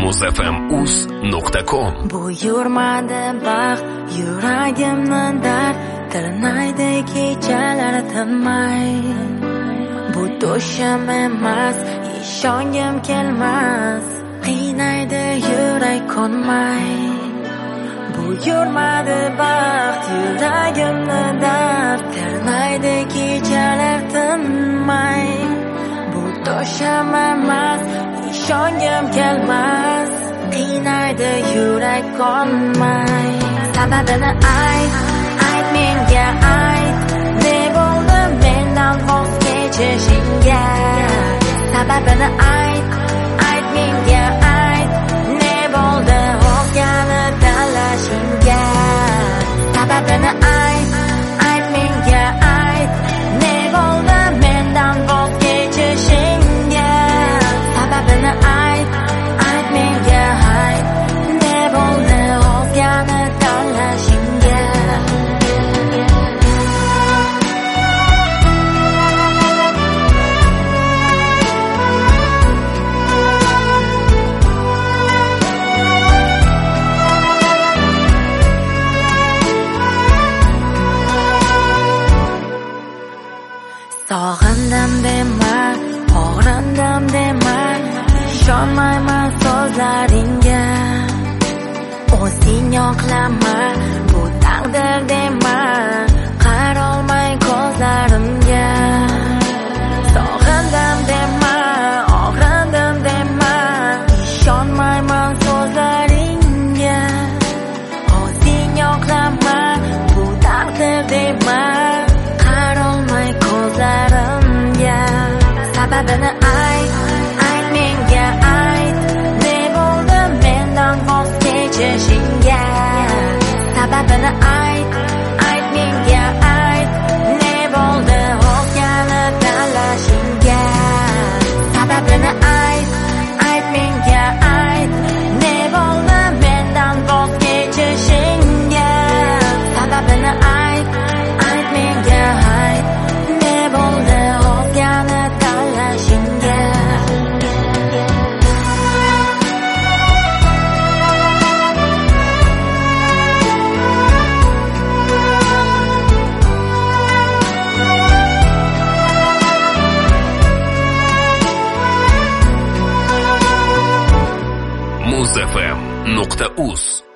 muzfm.uz.com. Bu yurmadi baxt, yuragimni dard tirnaydi kechalar tinmay. Bu to'shim emas, ishongim kelmas, qiynaydi yurak qo'nmay. Bu yurmadi baxt, yuragimni dard tirnaydi kechalar tinmay. Bu to'shim emas, ishongim kelmas, qiynaydi yurak qo'nmay. Sababini ayt menga ayt, ne bo'ldi mendan voz kechishingga? Sababini ayt menga ayt, ne bo'ldi o'zgani tanlashingga? Sababini ayt menga ayt, ne bo'ldi mendan voz kechishingga? Sababini ayt menga ayt, ne bo'ldi o'zgani tanlashingga? Sog'indim dema, og'rindim dema, ishonmayman so'zlaringga. O'zing yo'qlama, bu taqdir dema, qarolmay ko'zlarimga. Sog'indim dema, og'rindim dema, ishonmayman so'zlaringga. O'zing yo'qlama, bu taqdir dema, qarolmay ko'zlarimga. Sababini ayt menga ayt, ne bo'ldi mendan voz kechishingga? Sababini ayt menga ayt, ne bo'ldi o'zgani tanlashingga? Sababini ayt menga ayt, ne bo'ldi mendan voz kechishingga? Sababini ayt menga ayt, ne bo'ldi o'zgani tanlashingga? muzfm.uz